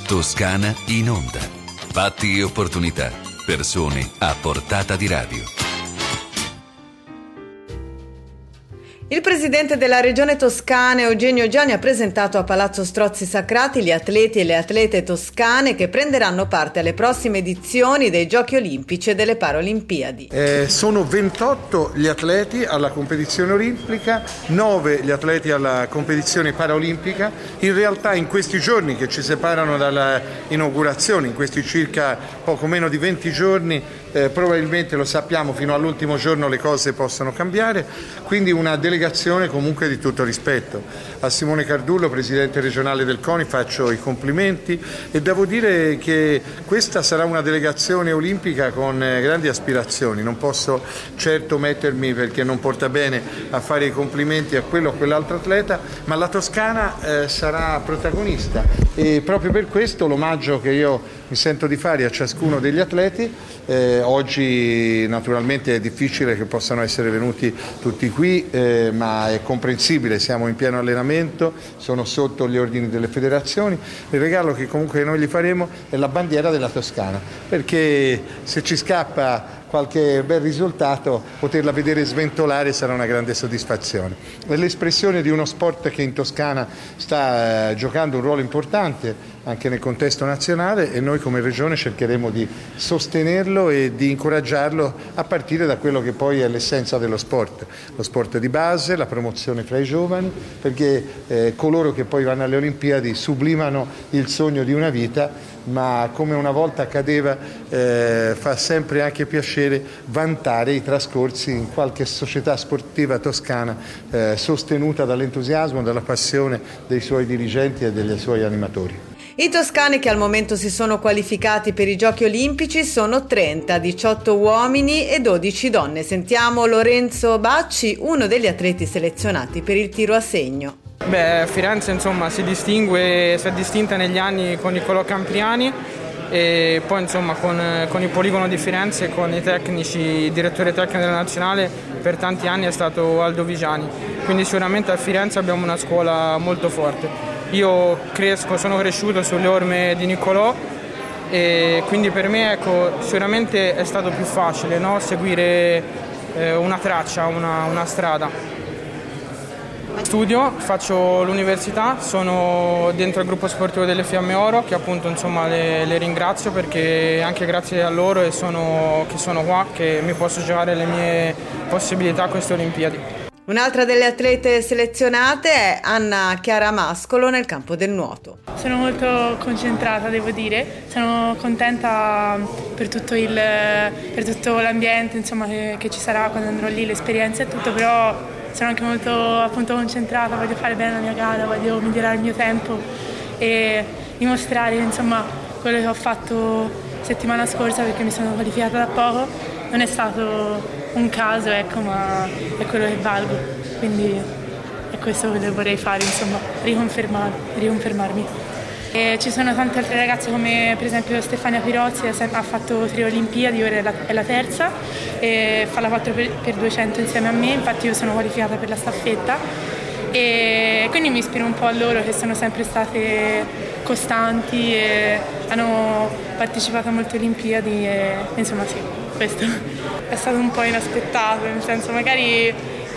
Toscana in onda. Fatti e opportunità. Persone a portata di radio. Il presidente della regione toscana Eugenio Giani ha presentato a Palazzo Strozzi Sacrati gli atleti e le atlete toscane che prenderanno parte alle prossime edizioni dei Giochi Olimpici e delle Paralimpiadi. Sono 28 gli atleti alla competizione olimpica, 9 gli atleti alla competizione paraolimpica. In realtà in questi giorni che ci separano dalla inaugurazione, in questi circa poco meno di 20 giorni, probabilmente lo sappiamo, fino all'ultimo giorno le cose possono cambiare, quindi una delegazione comunque di tutto rispetto. A Simone Cardullo, presidente regionale del CONI, faccio i complimenti e devo dire che questa sarà una delegazione olimpica con grandi aspirazioni. Non posso certo mettermi, perché non porta bene, a fare i complimenti a quello o a quell'altro atleta, ma la Toscana sarà protagonista e proprio per questo l'omaggio che io mi sento di fare a ciascuno degli atleti. Oggi naturalmente è difficile che possano essere venuti tutti qui, ma è comprensibile, siamo in pieno allenamento, sono sotto gli ordini delle federazioni. Il regalo che comunque noi gli faremo è la bandiera della Toscana, perché se ci scappa qualche bel risultato, poterla vedere sventolare sarà una grande soddisfazione. È l'espressione di uno sport che in Toscana sta giocando un ruolo importante anche nel contesto nazionale e noi come regione cercheremo di sostenerlo e di incoraggiarlo a partire da quello che poi è l'essenza dello sport, lo sport di base, la promozione fra i giovani, perché coloro che poi vanno alle Olimpiadi sublimano il sogno di una vita, ma come una volta accadeva fa sempre anche piacere vantare i trascorsi in qualche società sportiva toscana sostenuta dall'entusiasmo, dalla passione dei suoi dirigenti e dei suoi animatori. I toscani che al momento si sono qualificati per i Giochi Olimpici sono 30, 18 uomini e 12 donne. Sentiamo Lorenzo Bacci, uno degli atleti selezionati per il tiro a segno. Firenze insomma si è distinta negli anni con Niccolò Campriani e poi insomma con il poligono di Firenze e con i tecnici, il direttore tecnico della nazionale per tanti anni è stato Aldo Vigiani, quindi sicuramente a Firenze abbiamo una scuola molto forte. Io sono cresciuto sulle orme di Niccolò e quindi per me sicuramente è stato più facile, no? Seguire una traccia, una strada. Studio, faccio l'università, sono dentro il gruppo sportivo delle Fiamme Oro che appunto insomma le ringrazio perché anche grazie a loro che sono qua che mi posso giocare le mie possibilità a queste Olimpiadi. Un'altra delle atlete selezionate è Anna Chiara Mascolo nel campo del nuoto. Sono molto concentrata, devo dire, sono contenta per tutto l'ambiente insomma, che ci sarà quando andrò lì, l'esperienza e tutto, però sono anche molto appunto concentrata, voglio fare bene la mia gara, voglio migliorare il mio tempo e dimostrare insomma quello che ho fatto settimana scorsa perché mi sono qualificata da poco. Non è stato un caso, ecco, ma è quello che valgo, quindi è questo che vorrei fare, insomma, riconfermarmi. E ci sono tante altre ragazze come per esempio Stefania Pirozzi, ha fatto 3 Olimpiadi, ora è la terza, e fa la 4x200 insieme a me, infatti io sono qualificata per la staffetta e quindi mi ispiro un po' a loro che sono sempre state costanti e hanno partecipato a molte Olimpiadi e insomma sì, questo è stato un po' inaspettato, nel senso magari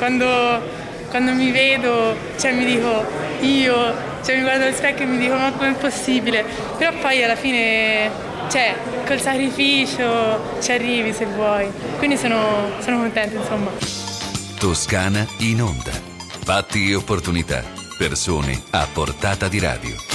quando mi vedo, mi dico mi guardo allo specchio e mi dico ma com'è possibile, però poi alla fine col sacrificio ci arrivi se vuoi, quindi sono contenta insomma. Toscana in onda. Fatti e opportunità. Persone a portata di radio.